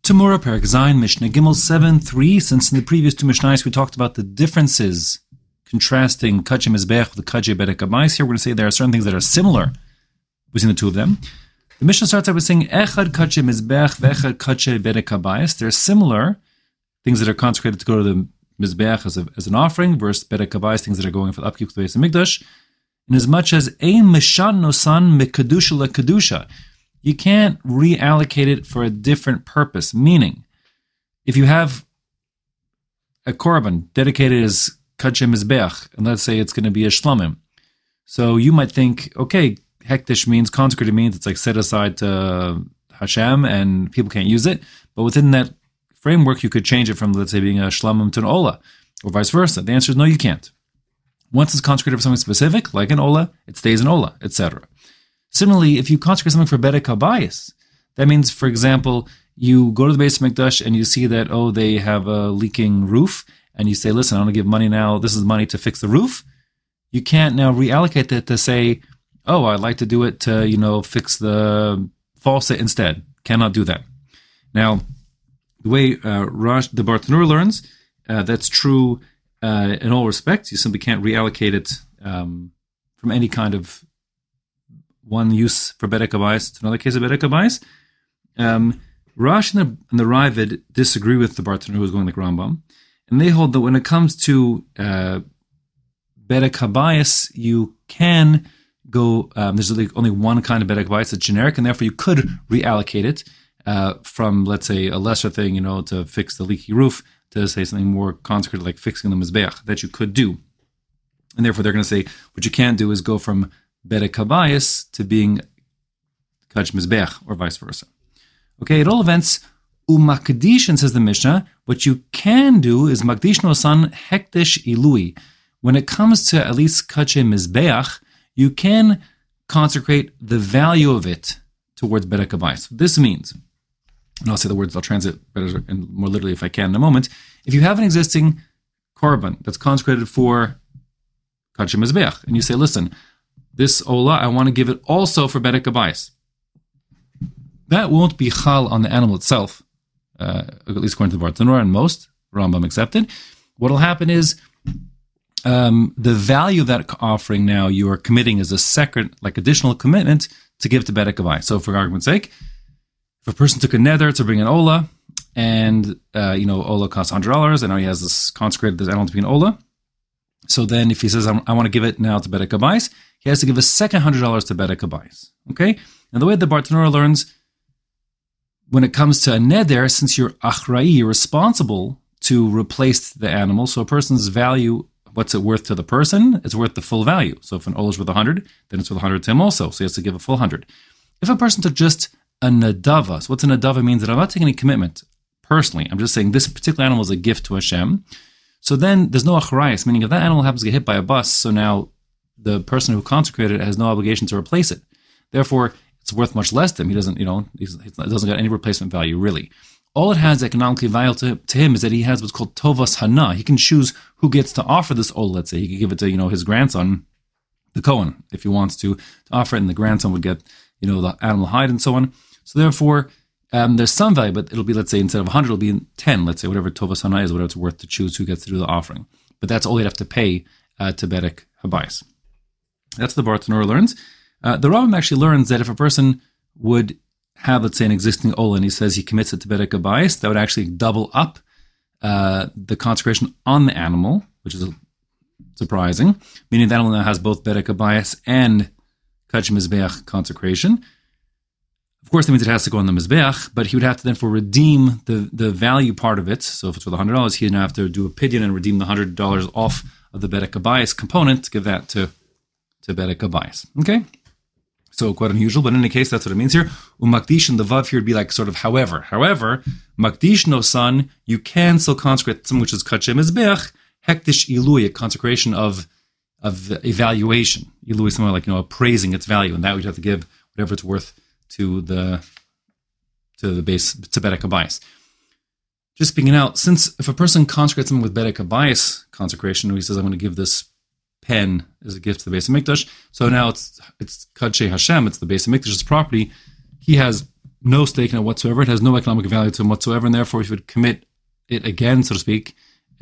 Tamura, Perek Zayin, Mishnah Gimel 7:3. Since in the previous two Mishnahs we talked about the differences contrasting Kachim Mizbeach with the Kachim Bedek Habayis, here we're going to say there are certain things that are similar between the two of them. The Mishnah starts out with saying Echad Kachim Mizbeach ve'echad Kachim Bedek Habayis. They're similar, things that are consecrated to go to the Mizbeach as an offering, versus Bedek Habayis, things that are going for the upkeep of the Beis Hamikdash. In as much as Ein Mishan Nosan Mikadusha LeKadusha, you can't reallocate it for a different purpose. Meaning, if you have a korban dedicated as Kachim Mizbeach, and let's say it's going to be a shlamim, so you might think, okay, hektish means consecrated, means it's like set aside to Hashem and people can't use it. But within that framework, you could change it from, let's say, being a shlamim to an ola, or vice versa. The answer is no, you can't. Once it's consecrated for something specific, like an ola, it stays an ola, etc. Similarly, if you consecrate something for Bedek Habayis, that means, for example, you go to the Beis Hamikdash and you see that, they have a leaking roof, and you say, listen, I want to give money now, this is money to fix the roof. You can't now reallocate that to say, I'd like to do it to, fix the faucet instead. Cannot do that. Now, the way the Bartanura learns, that's true in all respects. You simply can't reallocate it from any kind of one use for Bedek Habayis to another case of Bedek Habayis. Rash and the Ravid disagree with the Bartanura, who's going like Rambam, and they hold that when it comes to Bedek Habayis, you can go, there's only one kind of Bedek Habayis, it's generic, and therefore you could reallocate it from, let's say, a lesser thing, to fix the leaky roof, to say something more consecrated like fixing the Mizbeach, that you could do. And therefore they're going to say, what you can't do is go from Bedek Habayis to being Kach Mizbeach, or vice versa. Okay, at all events, Umakdishin, says the Mishnah, what you can do is Makdish Nosan Hektish Ilui. When it comes to at least Kach Mizbeach, you can consecrate the value of it towards Bedek Habayis. This means, and I'll say the words, I'll translate better and more literally if I can in a moment. If you have an existing korban that's consecrated for Kach Mizbeach, and you say, listen, this ola, I want to give it also for Bedek Habayis, that won't be chal on the animal itself, at least according to the Bartanura and most, Rambam accepted. What will happen is the value of that offering now you are committing as a second, additional commitment to give to Bedek Habayis. So for argument's sake, if a person took a nether to bring an ola, and ola costs $100, and now he has this consecrated this animal to be an ola, so then if he says, I want to give it now to Bedek Habayis, he has to give a second $100 to Bedek Habayis. Okay? Now the way the Bartanura learns, when it comes to a neder, since you're achrai, you're responsible to replace the animal, so a person's value, what's it worth to the person? It's worth the full value. So if an ola is worth 100, then it's worth 100 to him also, so he has to give a full 100. If a person took just a nadava, so what's a nadava means that I'm not taking any commitment personally, I'm just saying this particular animal is a gift to Hashem, so then there's no achrayas, meaning if that animal happens to get hit by a bus, so now the person who consecrated it has no obligation to replace it. Therefore, it's worth much less to him. He doesn't, he doesn't get any replacement value, really. All it has economically valuable to him is that he has what's called tovas hana. He can choose who gets to offer this ola, let's say. He could give it to, his grandson, the Kohen, if he wants to offer it, and the grandson would get, the animal hide and so on. So therefore, there's some value, but it'll be, let's say, instead of 100, it'll be 10, let's say, whatever tovas hana is, whatever it's worth to choose who gets to do the offering. But that's all you'd have to pay to Bedek Habayis. That's the Bartanura learns. The Rambam actually learns that if a person would have, let's say, an existing ola, and he says he commits it to Bedek Habayis, that would actually double up the consecration on the animal, which is surprising, meaning the animal now has both Bedek Habayis and Kach Mizbeach consecration. Of course, that means it has to go on the Mizbeach, but he would have to then redeem the value part of it. So if it's worth $100, he'd have to do a pidyon and redeem the $100 off of the Bedek Habayis component to give that to Bedek Habayis. Okay? So quite unusual, but in any case, that's what it means here. Umakdish, and the vav here would be like sort of however. However, makdish no son, you can still consecrate something which is Kach Mizbeach, hektish ilui, a consecration of evaluation. Ilui is something like, appraising its value, and that we'd have to give whatever it's worth to the base, to Bedek Habayis. Just speaking out, since if a person consecrates something with Bedek Habayis consecration, he says, I'm going to give this pen as a gift to the Beis Hamikdash, so now it's Kadshei Hashem, it's the Beis Hamikdash's property, he has no stake in it whatsoever. It has no economic value to him whatsoever, and therefore, if he would commit it again, so to speak,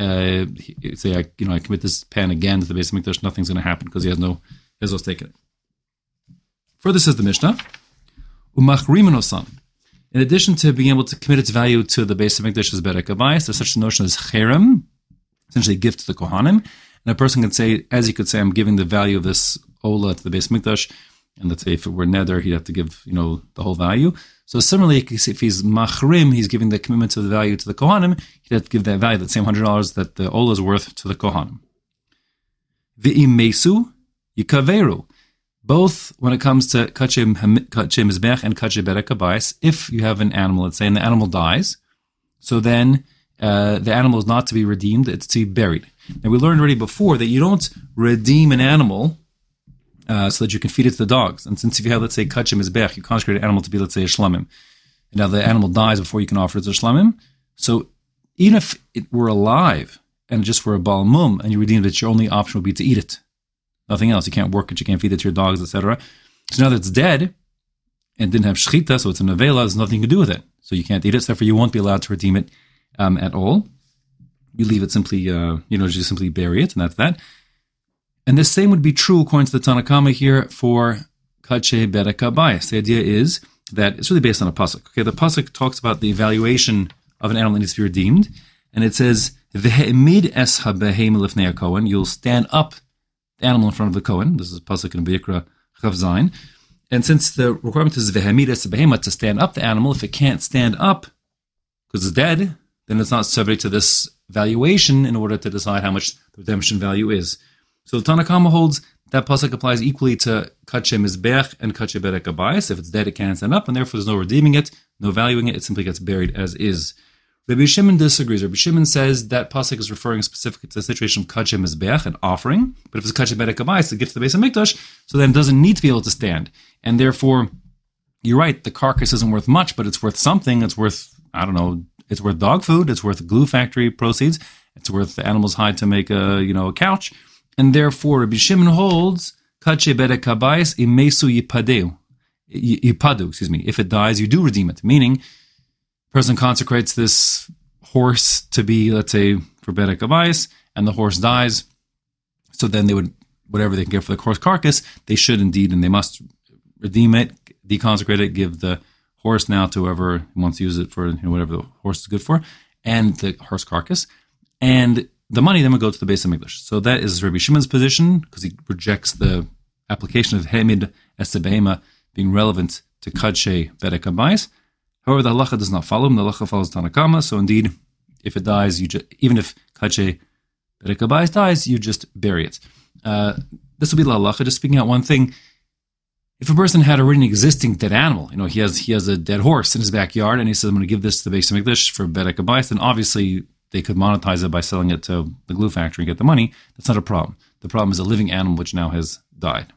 say I commit this pen again to the Beis Hamikdash, nothing's going to happen because he has no stake in it. Further says the Mishnah, Umachrimin osan. In addition to being able to commit its value to the Beis Hamikdash's Berek Habayis, there's such a notion as cherem, essentially a gift to the Kohanim. And a person can say, as he could say, I'm giving the value of this Ola to the Beis Hamikdash, and let's say if it were neder, he'd have to give, the whole value. So similarly, if he's machrim, he's giving the commitment of the value to the Kohanim, he'd have to give that value, that same $100 that the Ola is worth, to the Kohanim. V'im mesu yikaveru. Both when it comes to kache mizbech and kache berek habayis, if you have an animal, let's say, and the animal dies, so then the animal is not to be redeemed, it's to be buried. Now we learned already before that you don't redeem an animal so that you can feed it to the dogs. And since if you have, let's say, kache mizbech, you consecrate an animal to be, let's say, a shlamim, and now the animal dies before you can offer it to a shlamim, so even if it were alive and just for a bal mum and you redeemed it, your only option would be to eat it. Nothing else. You can't work it, you can't feed it to your dogs, etc. So now that it's dead and didn't have shechita, so it's a nevela, there's nothing you can do with it. So you can't eat it, so therefore you won't be allowed to redeem it at all. You leave it simply, just simply bury it, and that's that. And the same would be true, according to the Tanna Kama here, for kache berek habayis. The idea is that it's really based on a pasuk. Okay, the pasuk talks about the evaluation of an animal that needs to be redeemed, and it says, "V'he'emid es habehem lifnei hakohen." You'll stand up the animal in front of the Kohen. This is pasuk in Vayikra Chav Zayin. And since the requirement is v'he'emid es habehem, to stand up the animal, if it can't stand up because it's dead, then it's not subject to this valuation in order to decide how much the redemption value is. So the Tanna Kama holds that pasuk applies equally to kache mizbech and kache berek habayis. If it's dead, it can't stand up, and therefore there's no redeeming it, no valuing it. It simply gets buried as is. Rabbi Shimon disagrees. Rabbi Shimon says that pasuk is referring specifically to the situation of kache mizbech, an offering. But if it's kache berek habayis, the gift to the Beis Hamikdash, so then it doesn't need to be able to stand. And therefore, you're right, the carcass isn't worth much, but it's worth something. It's worth, it's worth dog food. It's worth glue factory proceeds. It's worth the animal's hide to make a couch. And therefore, Rabbi Shimon holds kache berek habayis imesu yipadu. If it dies, you do redeem it. Meaning, person consecrates this horse to be, let's say, for berek habayis, and the horse dies. So then they would, whatever they can get for the horse carcass, they should indeed, and they must redeem it, deconsecrate it, give the horse now to whoever wants to use it for whatever the horse is good for, and the horse carcass, and the money then would go to the Beis Hamikdash. So that is Rabbi Shimon's position, because he rejects the application of Hemid es behema being relevant to kache berek habayis. However, the halacha does not follow him. The halacha follows Tanna Kama. So indeed, if it dies, even if kache berek habayis dies, you just bury it. This will be the halacha. Just speaking out one thing. If a person had already an existing dead animal, he has a dead horse in his backyard, and he says, I'm going to give this to the Beis Hamikdash for berek habayis, then obviously they could monetize it by selling it to the glue factory and get the money. That's not a problem. The problem is a living animal which now has died.